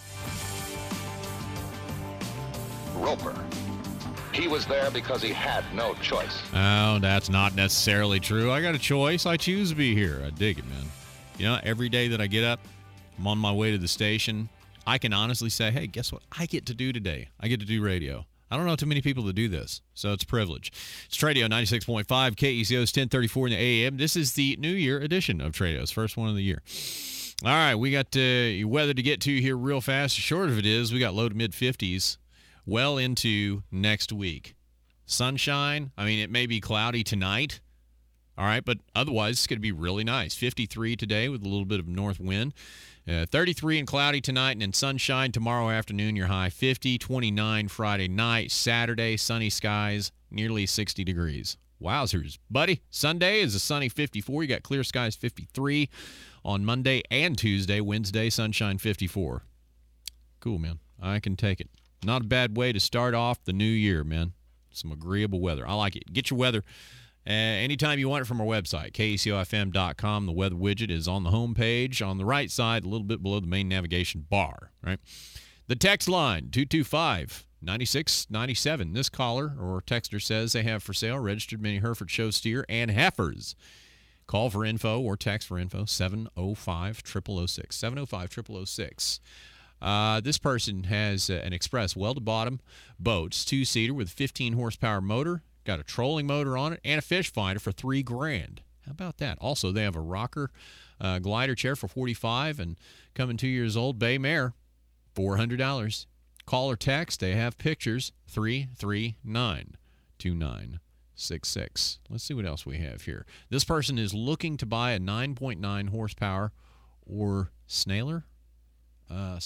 Roper. He was there because he had no choice. Oh, that's not necessarily true. I got a choice. I choose to be here. I dig it, man. You know, every day that I get up, I'm on my way to the station, I can honestly say, hey, guess what I get to do today? I get to do radio. I don't know too many people that do this, so it's a privilege. It's Tradio ninety-six point five, K E C O's ten thirty-four in the A M. This is the New Year edition of Tradio's, first one of the year. All right, we got uh, weather to get to here real fast. Short of it is, we got low to mid-fifties well into next week. Sunshine, I mean, it may be cloudy tonight, all right, but otherwise it's going to be really nice. fifty-three today with a little bit of north wind. Uh, thirty-three and cloudy tonight, and then sunshine tomorrow afternoon, your high fifty, twenty-nine Friday night, Saturday, sunny skies, nearly sixty degrees. Wowzers. Buddy, Sunday is a sunny fifty-four. You got clear skies fifty-three on Monday and Tuesday. Wednesday, sunshine fifty-four. Cool, man. I can take it. Not a bad way to start off the new year, man. Some agreeable weather. I like it. Get your weather Uh, anytime you want it from our website, K E C O F M dot com. The weather widget is on the home page on the right side, a little bit below the main navigation bar, right? The text line, two two five, nine six nine seven. This caller or texter says they have for sale registered mini Hereford show steer and heifers. Call for info or text for info, seven oh five, zero zero zero six, seven oh five, zero zero zero six. Uh, this person has uh, an Express well-to-bottom boats, two-seater with fifteen horsepower motor. Got a trolling motor on it and a fish finder for three grand. How about that? Also, they have a rocker uh, glider chair for forty-five and coming two years old, Bay Mare, four hundred dollars. Call or text. They have pictures, three three nine, two nine six six. Let's see what else we have here. This person is looking to buy a nine point nine horsepower or Snailer. Uh,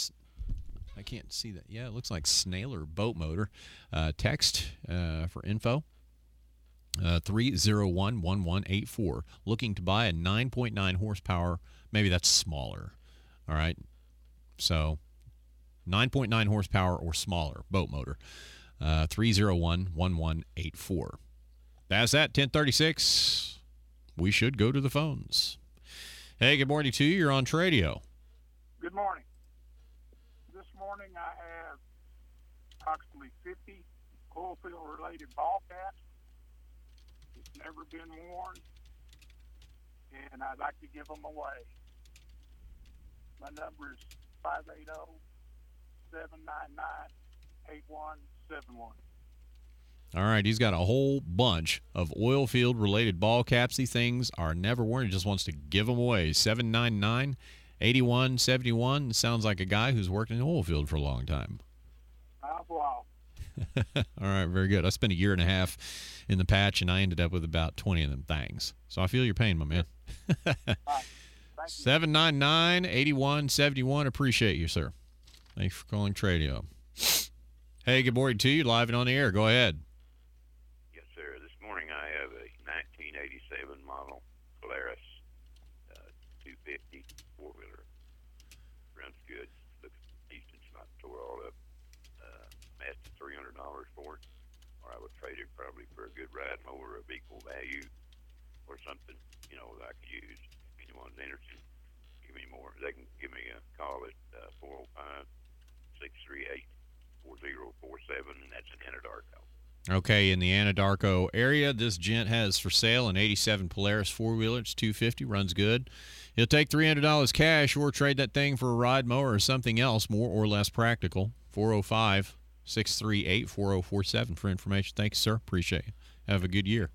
I can't see that. Yeah, it looks like Snailer boat motor. Uh, text uh, for info. Uh, three oh one, one one eight four. Looking to buy a nine point nine horsepower. Maybe that's smaller. All right. So nine point nine horsepower or smaller boat motor. Uh, three oh one, one one eight four. That's that. ten thirty-six. We should go to the phones. Hey, good morning to you. You're on Tradio. Good morning. This morning I have approximately fifty oil field related ball caps. Never been worn, and I'd like to give them away. My number is five eight zero, seven nine nine, eight one seven one. All right, he's got a whole bunch of oil field related ball caps. These things are never worn. He just wants to give them away. seven nine nine, eight one seven one. Sounds like a guy who's worked in the oil field for a long time. Wow. All right, very good. I spent a year and a half in the patch, and I ended up with about twenty of them things. So I feel your pain, my man. seven nine nine, eight one seven one. Appreciate you, sir. Thanks for calling Tradio. Hey, good morning to you. Live and on the air. Go ahead. Yes, sir. This morning I have a nineteen eighty-seven model Polaris uh, two fifty four-wheeler. Runs good. Looks decent. It's not tore all up. Uh, I'm asking three hundred dollars for it, or I would trade it probably for a good ride mower of equal value. or something, you know, that I could use. If anyone's interested, give me more. They can give me a call at uh, four oh five, six three eight, four oh four seven, and that's in Anadarko. Okay, in the Anadarko area, this gent has for sale an eighty-seven Polaris four-wheeler. It's two fifty, runs good. He'll take three hundred dollars cash or trade that thing for a ride mower or something else more or less practical. four oh five, six three eight, four oh four seven for information. Thanks, sir. Appreciate it. Have a good year.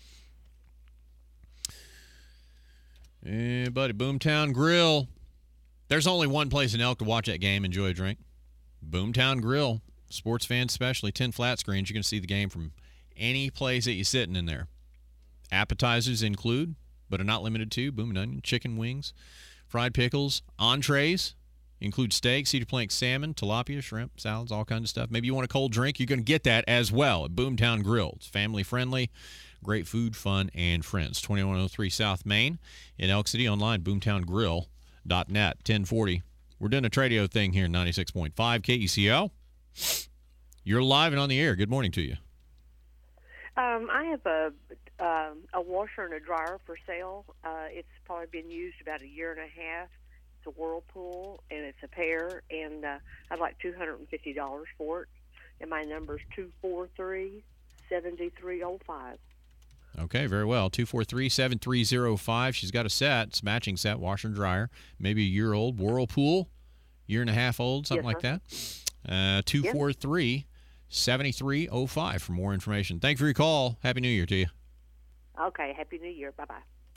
Hey, buddy, Boomtown Grill. There's only one place in Elk to watch that game, enjoy a drink. Boomtown Grill. Sports fans especially, ten flat screens. You can see the game from any place that you're sitting in there. Appetizers include, but are not limited to, boom and onion, chicken wings, fried pickles, entrees, include steak, cedar plank salmon, tilapia, shrimp, salads, all kinds of stuff. Maybe you want a cold drink, you're going to get that as well at Boomtown Grill. It's family friendly, great food, fun, and friends. twenty-one oh three South Main in Elk City, online, boomtown grill dot net, ten forty. We're doing a Tradio thing here, ninety-six point five K E C O. You're live and on the air. Good morning to you. Um, I have a um, a washer and a dryer for sale. Uh, it's probably been used about a year and a half. It's a Whirlpool, and it's a pair, and uh, I'd like two hundred fifty dollars for it. And my number's two four three, seven three oh five. Okay, very well. two four three, seven three oh five. She's got a set. It's a matching set, washer and dryer. Maybe a year old. Whirlpool, year and a half old, something Yes, like sir. that. Uh, two four three, seven three oh five for more information. Thank you for your call. Happy New Year to you. Okay, Happy New Year. Bye-bye.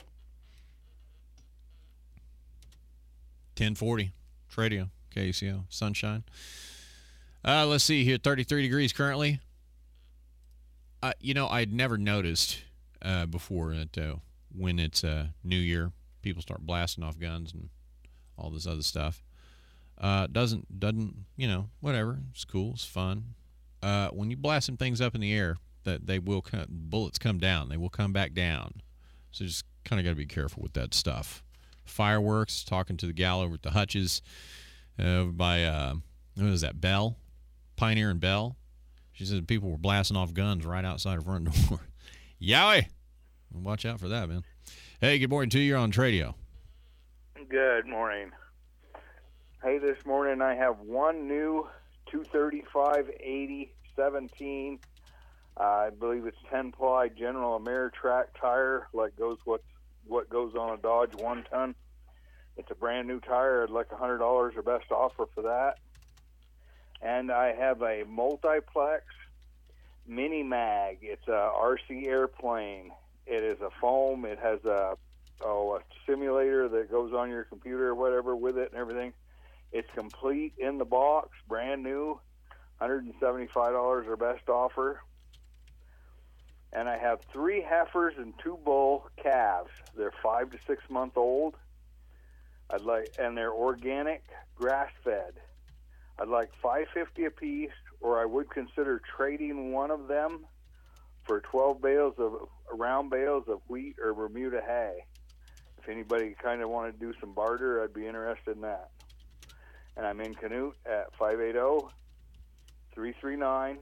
ten forty, Tradio, K C O, sunshine. Uh, let's see here, thirty-three degrees currently. Uh, you know, I'd never noticed uh, before that uh, when it's uh, New Year, people start blasting off guns and all this other stuff. Uh, doesn't, doesn't, you know, whatever. It's cool. It's fun. Uh, when you blast some things up in the air, that they will come, bullets come down. They will come back down. So just kind of got to be careful with that stuff. Fireworks, talking to the gal over at the Hutches uh, by, uh, what is that, Bell? Pioneer and Bell. She said people were blasting off guns right outside her front door. Yowie! Watch out for that, man. Hey, good morning to you. You're on Tradio. Good morning. Hey, this morning I have one new two thirty-five eighty seventeen. Uh, I believe it's ten ply General Ameritrac tire, like goes what what goes on a Dodge one ton. It's a brand new tire. I'd like a hundred dollars or best offer for that. And I have a multiplex mini mag. It's a R C airplane. It is a foam. It has a oh a simulator that goes on your computer or whatever with it and everything. It's complete in the box, brand new, one hundred seventy-five dollars or best offer. And I have three heifers and two bull calves. They're five to six month old. I'd like, and they're organic, grass fed. I'd like five fifty a piece, or I would consider trading one of them for twelve bales of round bales of wheat or Bermuda hay. If anybody kind of wanted to do some barter, I'd be interested in that. And I'm in Canute at five eight zero, three three nine,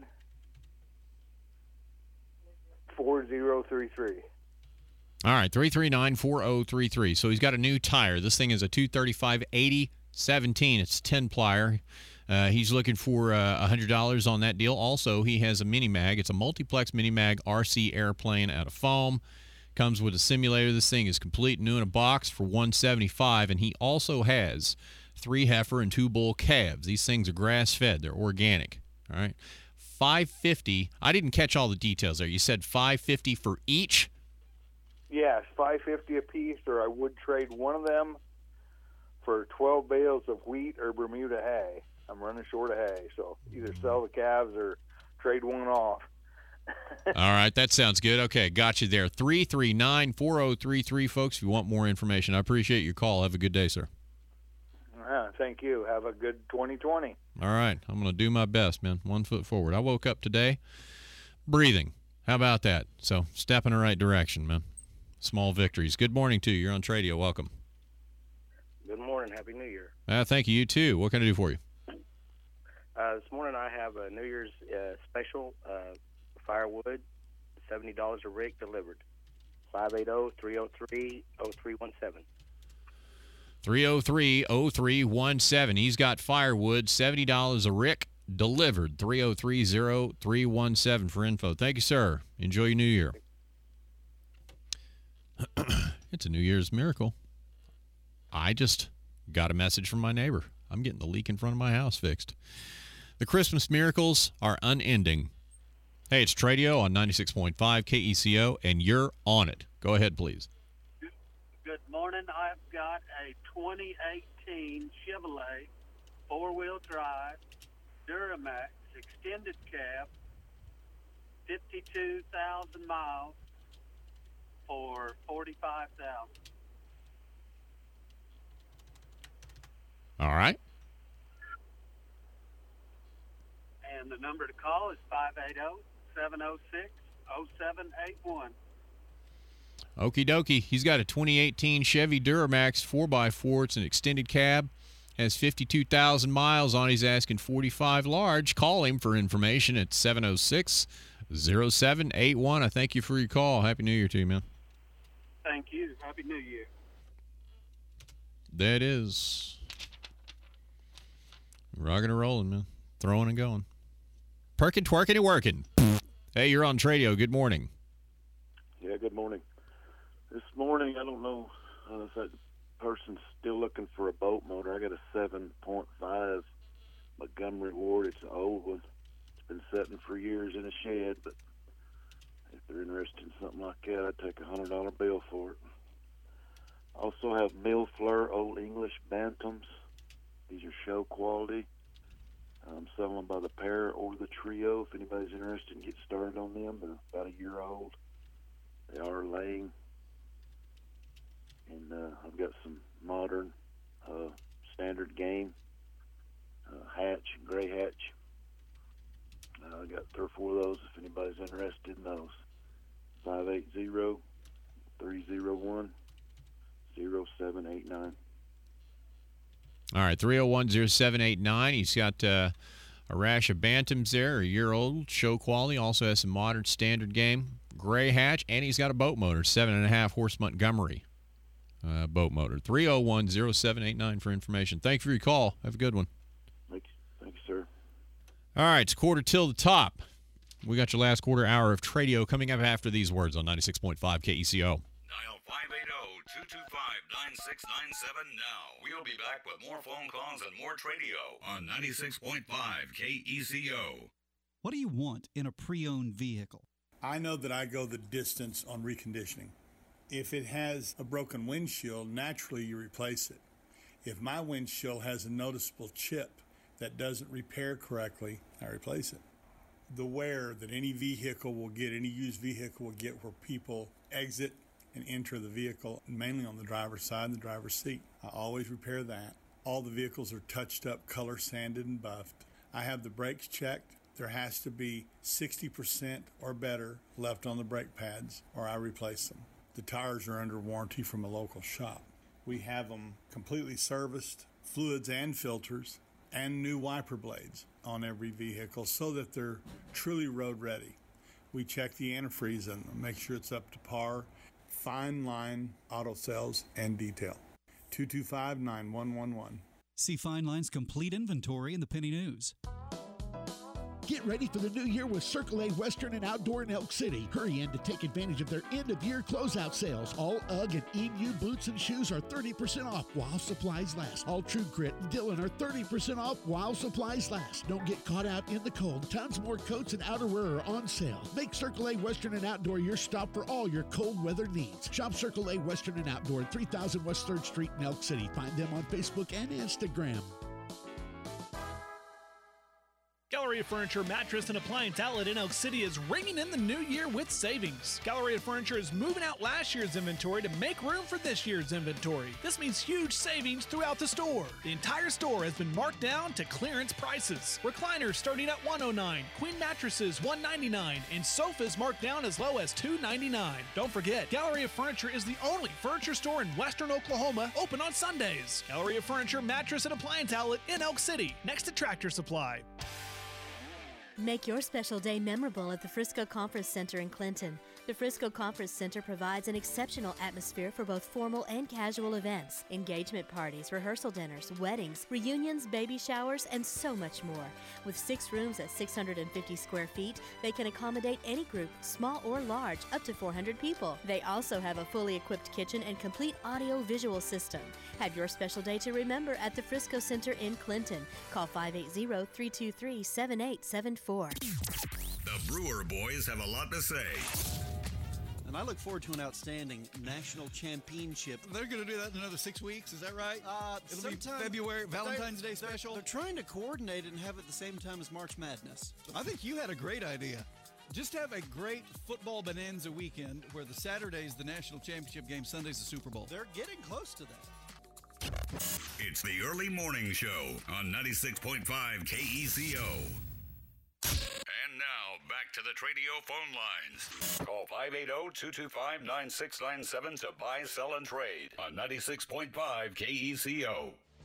four zero three three. All right, three three nine, four oh three three. So he's got a new tire. This thing is a two thirty-five eighty seventeen. It's ten plier. Uh, he's looking for uh, one hundred dollars on that deal. Also, he has a mini mag. It's a multiplex mini mag R C airplane out of foam. Comes with a simulator. This thing is complete, new in a box for one hundred seventy-five dollars. And he also has three heifer and two bull calves. These things are grass fed. They're organic. All right, five fifty. I didn't catch all the details there. You said five fifty for each. Yes, five fifty a piece, or I would trade one of them for twelve bales of wheat or Bermuda hay. I'm running short of hay, so either sell the calves or trade one off. All right, that sounds good. Okay, got you there. three three nine, four oh three three, folks, if you want more information. I appreciate your call. Have a good day, sir. Uh, thank you. Have a good twenty twenty. All right, I'm going to do my best, man. One foot forward. I woke up today breathing. How about that? So step in the right direction, man. Small victories. Good morning to you. You're on Tradio. Welcome. Good morning. Happy New Year. Uh, thank you. You too. What can I do for you? Uh, this morning I have a New Year's uh, special uh, firewood, seventy dollars a rick delivered. five eight zero, three zero three, zero three one seven. three oh three, oh three one seven. He's got firewood, seventy dollars a rick, delivered. three oh three, oh three one seven for info. Thank you, sir. Enjoy your new year. It's a New Year's miracle. I just got a message from my neighbor. I'm getting the leak in front of my house fixed. The Christmas miracles are unending. Hey, it's Tradio on ninety-six point five K E C O, and you're on it. Go ahead, please. Good morning. I've got a twenty eighteen Chevrolet four-wheel drive Duramax extended cab, fifty-two thousand miles for forty-five thousand dollars. All right. And the number to call is five eight zero, seven zero six, zero seven eight one. Okie dokie. He's got a twenty eighteen Chevy Duramax four by four. It's an extended cab. Has fifty-two thousand miles on it. He's asking forty-five large. Call him for information at seven oh six, oh seven eight one. I thank you for your call. Happy New Year to you, man. Thank you. Happy New Year. That is. Rocking and rolling, man. Throwing and going. Perking, twerking, and working. Hey, you're on Tradio. Good morning. Yeah, good morning. This morning, I don't know uh, if that person's still looking for a boat motor. I got a seven point five Montgomery Ward. It's an old one. It's been sitting for years in a shed, but if they're interested in something like that, I'd take a one hundred dollar bill for it. Also have Millfleur Old English Bantams. These are show quality. I'm selling them by the pair or the trio. If anybody's interested in get started on them, they're about a year old. They are laying. And uh, I've got some modern uh, standard game uh, hatch, gray hatch. Uh, I got three or four of those if anybody's interested in those. five eight zero, three zero one, zero seven eight nine. All right, three oh one, oh seven eight nine. He's got uh, a rash of Bantams there, a year old, show quality. Also has some modern standard game, gray hatch, and he's got a boat motor, seven and a half horse Montgomery uh, boat motor. three oh one, oh seven eight nine for information. Thank you for your call. Have a good one. Thank you, Thank you, sir. All right, it's quarter till the top. We got your last quarter hour of Tradio coming up after these words on ninety-six point five K E C O. Dial five eight zero, two two five, nine six nine seven now. We'll be back with more phone calls and more Tradio on ninety-six point five K E C O. What do you want in a pre-owned vehicle? I know that I go the distance on reconditioning. If it has a broken windshield, naturally you replace it. If my windshield has a noticeable chip that doesn't repair correctly, I replace it. The wear that any vehicle will get, any used vehicle will get where people exit and enter the vehicle, mainly on the driver's side and the driver's seat. I always repair that. All the vehicles are touched up, color sanded, and buffed. I have the brakes checked. There has to be sixty percent or better left on the brake pads, or I replace them. The tires are under warranty from a local shop. We have them completely serviced, fluids and filters, and new wiper blades on every vehicle so that they're truly road ready. We check the antifreeze in them, make sure it's up to par. Fine Line Auto Sales and Detail. two two five, nine one one one. See Fine Line's complete inventory in the Penny News. Get ready for the new year with Circle A Western and Outdoor in Elk City. Hurry in to take advantage of their end-of-year closeout sales. All UGG and E M U boots and shoes are thirty percent off while supplies last. All True Grit and Dillon are thirty percent off while supplies last. Don't get caught out in the cold. Tons more coats and outerwear are on sale. Make Circle A Western and Outdoor your stop for all your cold weather needs. Shop Circle A Western and Outdoor at three thousand West third Street in Elk City. Find them on Facebook and Instagram. Galleria Furniture Mattress and Appliance Outlet in Elk City is ringing in the new year with savings. Galleria Furniture is moving out last year's inventory to make room for this year's inventory. This means huge savings throughout the store. The entire store has been marked down to clearance prices. Recliners starting at one hundred nine dollars, queen mattresses one hundred ninety-nine dollars, and sofas marked down as low as two hundred ninety-nine dollars. Don't forget, Galleria Furniture is the only furniture store in western Oklahoma open on Sundays. Galleria Furniture Mattress and Appliance Outlet in Elk City, next to Tractor Supply. Make your special day memorable at the Frisco Conference Center in Clinton. The Frisco Conference Center provides an exceptional atmosphere for both formal and casual events, engagement parties, rehearsal dinners, weddings, reunions, baby showers, and so much more. With six rooms at six hundred fifty square feet, they can accommodate any group, small or large, up to four hundred people. They also have a fully equipped kitchen and complete audio-visual system. Have your special day to remember at the Frisco Center in Clinton. Call five eight zero, three two three, seven eight seven four. The Brewer Boys have a lot to say. And I look forward to an outstanding national championship. They're going to do that in another six weeks, is that right? Uh, It'll be sometime- February, Valentine's Day they're- special. They're trying to coordinate it and have it the same time as March Madness. I think you had a great idea. Just have a great football bonanza weekend where the Saturday's the national championship game, Sunday's the Super Bowl. They're getting close to that. It's the early morning show on ninety-six point five K E C O. And now, back to the Tradio phone lines. Call five eight zero, two two five, nine six nine seven to buy, sell, and trade on ninety-six point five K E C O.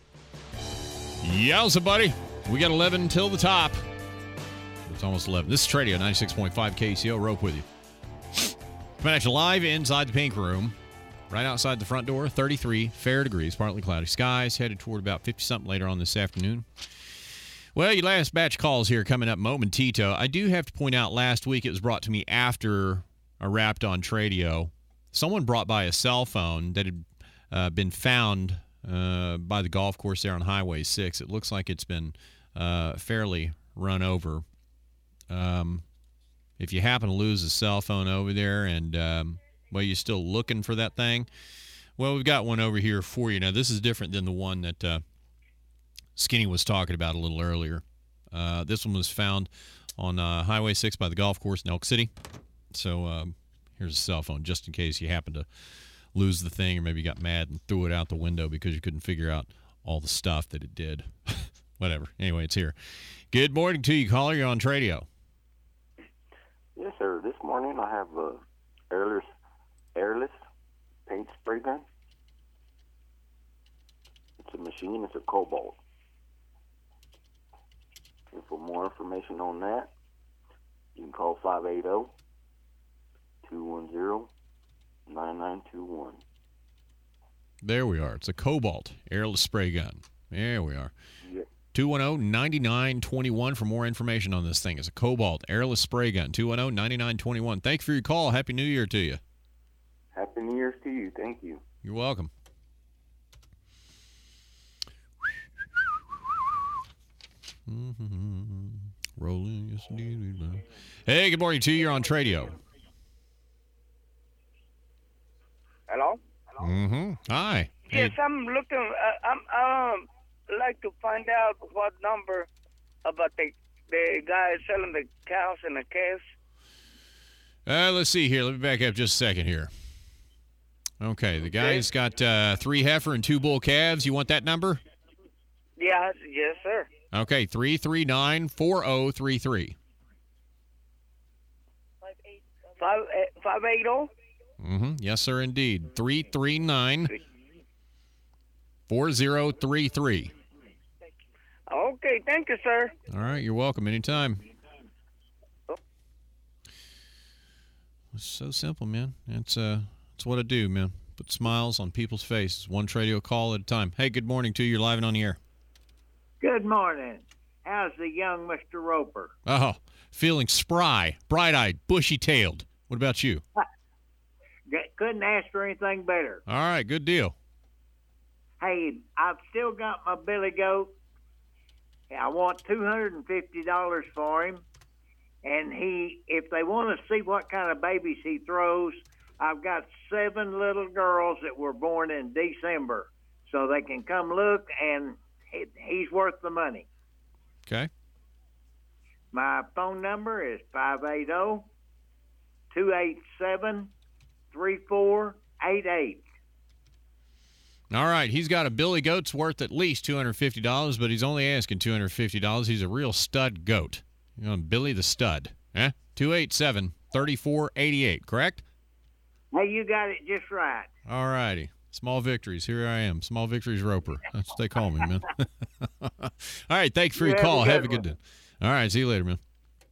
Yowza, buddy. We got eleven until the top. It's almost eleven. This is Tradio, ninety-six point five K E C O. Rope with you. Coming at you live inside the Pink Room. Right outside the front door, thirty-three fair degrees, partly cloudy skies, headed toward about fifty-something later on this afternoon. Well, your last batch calls here coming up momentito. I do have to point out last week it was brought to me after I wrapped on Tradio. Someone brought by a cell phone that had uh, been found uh, by the golf course there on Highway six. It looks like it's been uh, fairly run over. Um, if you happen to lose a cell phone over there and... Um, well, you're still looking for that thing? Well, we've got one over here for you. Now, this is different than the one that uh, Skinny was talking about a little earlier. Uh, this one was found on uh, Highway six by the golf course in Elk City. So um, here's a cell phone just in case you happen to lose the thing or maybe you got mad and threw it out the window because you couldn't figure out all the stuff that it did. Whatever. Anyway, it's here. Good morning to you, caller. You're on Tradio. Yes, sir. This morning I have a airless airless paint spray gun. It's a machine. It's a Cobalt. And for more information on that, you can call five eight zero, two one zero, nine nine two one. There we are. It's a Cobalt airless spray gun. There we are. Yeah. two one zero, nine nine two one for more information on this thing. It's a Cobalt airless spray gun. two one zero, nine nine two one. Thanks for your call. Happy New Year to you. Happy New Year's to you. Thank you. You're welcome. Mm-hmm. Rolling. Yes, indeed. Hey, good morning to you. You're on Tradio. Hello? Mm-hmm. Hi. Yes, I'm looking. Uh, I'm um like to find out what number about the the guy selling the cows and the calves. Uh, let's see here. Let me back up just a second here. Okay, the guy's got uh, three heifer and two bull calves. You want that number? Yeah, yes, sir. Okay, three three nine, four zero three three. Five uh, five eight zero. Mm-hmm. Yes, sir, indeed. Three three nine, four zero three three. Okay, thank you, sir. All right, you're welcome. Anytime. It's so simple, man. It's uh, it's what I do, man. Put smiles on people's faces, one Tradio call at a time. Hey, good morning to you. You're live and on the air. Good morning. How's the young Mister Roper? Oh, feeling spry, bright-eyed, bushy-tailed. What about you? Couldn't ask for anything better. All right, good deal. Hey, I've still got my billy goat. I want two hundred fifty dollars for him. And he, if they want to see what kind of babies he throws, I've got seven little girls that were born in December. So they can come look, and he, he's worth the money. Okay. My phone number is five eight zero, two eight seven, three four eight eight. All right, he's got a billy goat's worth at least two hundred fifty dollars, but he's only asking two hundred fifty dollars. He's a real stud goat. You know, Billy the Stud. Eh? two eight seven, three four eight eight, correct? Hey, you got it just right. All righty. Small victories. Here I am. Small victories Roper. That's what they call me, man. All right, thanks for your You call. have a Have a good good day. All right, see you later, man.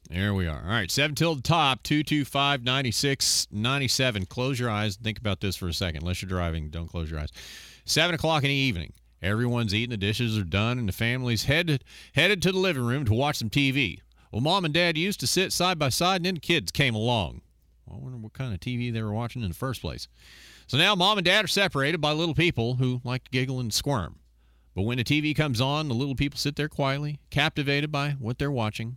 There we are. All right, seven till the top, two two five, nine six nine seven. Close your eyes and think about this for a second. Unless you're driving, don't close your eyes. seven o'clock in the evening. Everyone's eating, the dishes are done, and the family's headed headed to the living room to watch some T V. Well, Mom and Dad used to sit side by side, and then the kids came along. Well, I wonder what kind of T V they were watching in the first place. So now Mom and Dad are separated by little people who like to giggle and squirm. But when the T V comes on, the little people sit there quietly, captivated by what they're watching.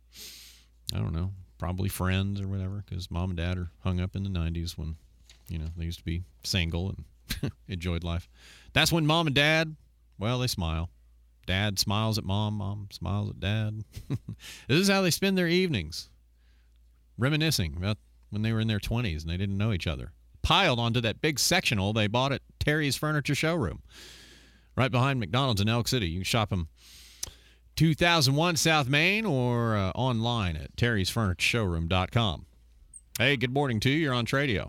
I don't know, probably Friends or whatever, because Mom and Dad are hung up in the nineties when, you know, they used to be single and enjoyed life. That's when Mom and Dad, well, they smile. Dad smiles at Mom, Mom smiles at Dad. This is how they spend their evenings, reminiscing about when they were in their twenties and they didn't know each other. Piled onto that big sectional they bought at Terry's Furniture Showroom, right behind McDonald's in Elk City. You can shop them two thousand one South Main or uh, online at terrys furniture showroom dot com. Hey, good morning to you. You're on Tradio.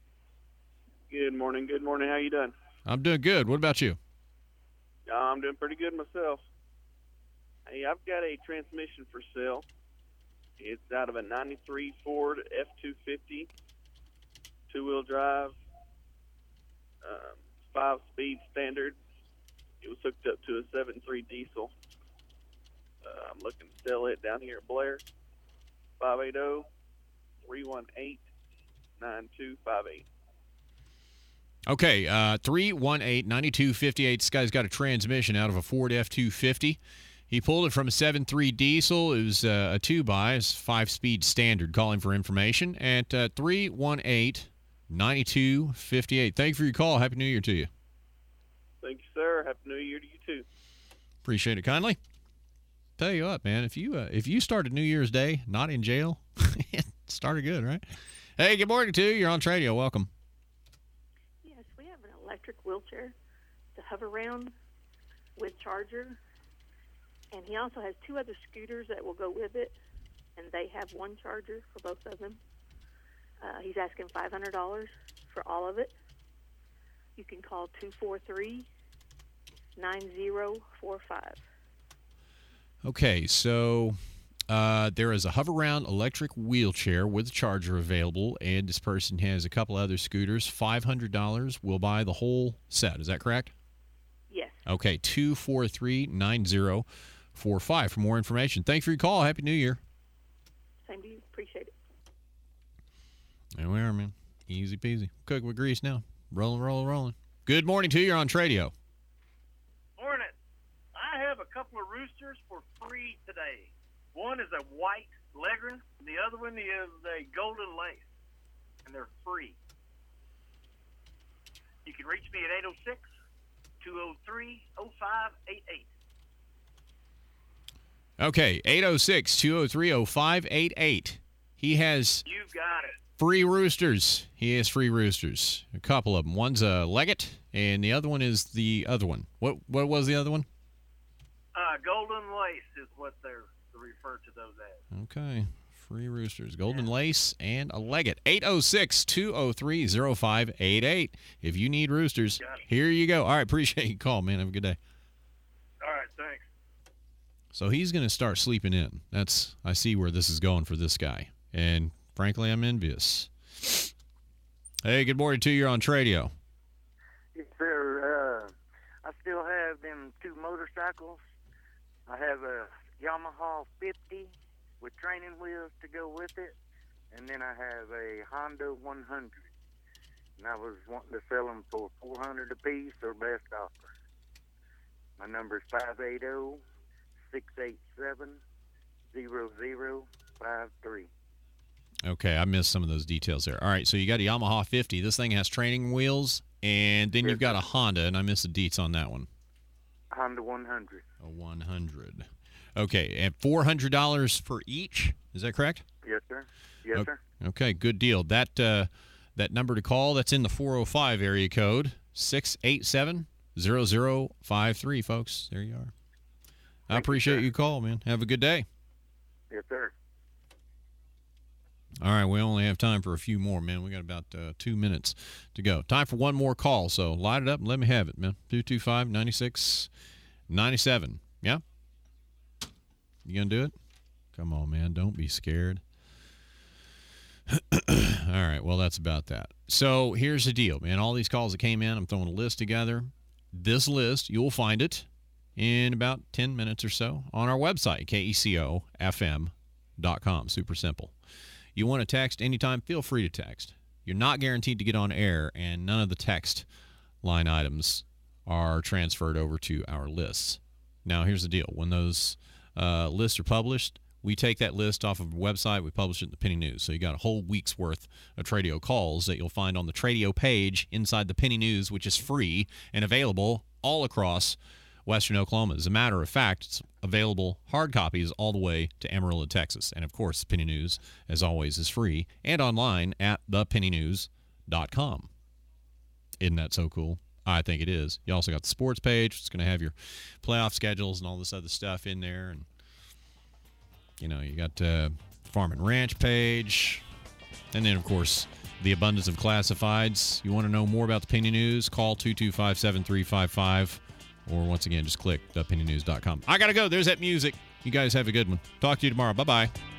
Good morning. Good morning. How you doing? I'm doing good. What about you? Uh, I'm doing pretty good myself. Hey, I've got a transmission for sale. It's out of a ninety-three Ford F two fifty, two-wheel drive, um, five-speed standard. It was hooked up to a seven three diesel. Uh, I'm looking to sell it down here at Blair. five eight zero, three one eight, nine two five eight. Okay, uh, three one eight, nine two five eight. This guy's got a transmission out of a Ford F two fifty. He pulled it from a seven three diesel. It was uh, a two-by, it's five-speed standard. Calling for information at uh, three one eight, nine two five eight. Thank you for your call. Happy New Year to you. Thank you, sir. Happy New Year to you, too. Appreciate it kindly. Tell you what, man, if you uh, if you started New Year's Day not in jail, it started good, right? Hey, good morning to you. You're on Tradio. Welcome. Yes, we have an electric wheelchair to hover around with charger, and he also has two other scooters that will go with it, and they have one charger for both of them. Uh, he's asking five hundred dollars for all of it. You can call two four three, nine zero four five. Okay, so uh, there is a hover-around electric wheelchair with a charger available, and this person has a couple other scooters. five hundred dollars will buy the whole set. Is that correct? Yes. Okay, two four three, nine zero four five for more information. Thanks for your call. Happy New Year. Same to you. Appreciate it. There we are, man. Easy peasy. Cook with grease now. Rolling, rolling, rolling. Good morning to you. You're on Tradio. Morning. I have a couple of roosters for free today. One is a white Leghorn, and the other one is a golden lace, and they're free. You can reach me at eight oh six, two oh three, oh five eight eight. Okay, eight oh six, two oh three, oh five eight eight. He has You've got it. free roosters. He has free roosters. A couple of them. One's a Leggett, and the other one is the other one. What What was the other one? Uh, golden lace is what they're they refer to those as. Okay, free roosters. Golden Lace and a Leggett. eight oh six, two oh three, oh five eight eight. If you need roosters, here you go. All right, appreciate your call, man. Have a good day. All right, thanks. So he's going to start sleeping in. That's I see where this is going for this guy. And frankly, I'm envious. Hey, good morning to you. You're on Tradio. Yes, sir. Uh, I still have them two motorcycles. I have a Yamaha fifty with training wheels to go with it, and then I have a Honda one hundred. And I was wanting to sell them for four hundred dollars a piece or best offer. My number is five eight zero, six eight seven, zero zero five three. Okay, I missed some of those details there. All right, so you got a Yamaha fifty. This thing has training wheels, and then you've got a Honda, and I missed the deets on that one. Honda one hundred. A one hundred. Okay, and four hundred dollars for each. Is that correct? Yes, sir. Yes, okay, sir. Okay, good deal. That uh, that number to call, that's in the four oh five area code, six eight seven, zero zero five three, folks. There you are. I Thank appreciate you, your call, man. Have a good day. Yes, sir. All right, we only have time for a few more, man. We got about uh, two minutes to go. Time for one more call, so light it up and let me have it, man. two two five, nine six nine seven. Yeah? You going to do it? Come on, man. Don't be scared. All right. Well, that's about that. So here's the deal, man. All these calls that came in, I'm throwing a list together. This list, you'll find it in about ten minutes or so on our website, K E C O F M dot com. Super simple. You want to text anytime, feel free to text. You're not guaranteed to get on air, and none of the text line items are transferred over to our lists. Now, here's the deal. When those uh, lists are published, we take that list off of a website, we publish it in the Penny News. So you got a whole week's worth of Tradio calls that you'll find on the Tradio page inside the Penny News, which is free and available all across Western Oklahoma. As a matter of fact, it's available hard copies all the way to Amarillo, Texas. And, of course, Penny News, as always, is free and online at the penny news dot com. Isn't that so cool? I think it is. You also got the sports page. It's going to have your playoff schedules and all this other stuff in there. And, you know, you got uh, Farm and Ranch page. And then, of course, the abundance of classifieds. You want to know more about the Penny News? Call two two five, seven three five five. Or, once again, just click the penny news dot com. I got to go. There's that music. You guys have a good one. Talk to you tomorrow. Bye-bye.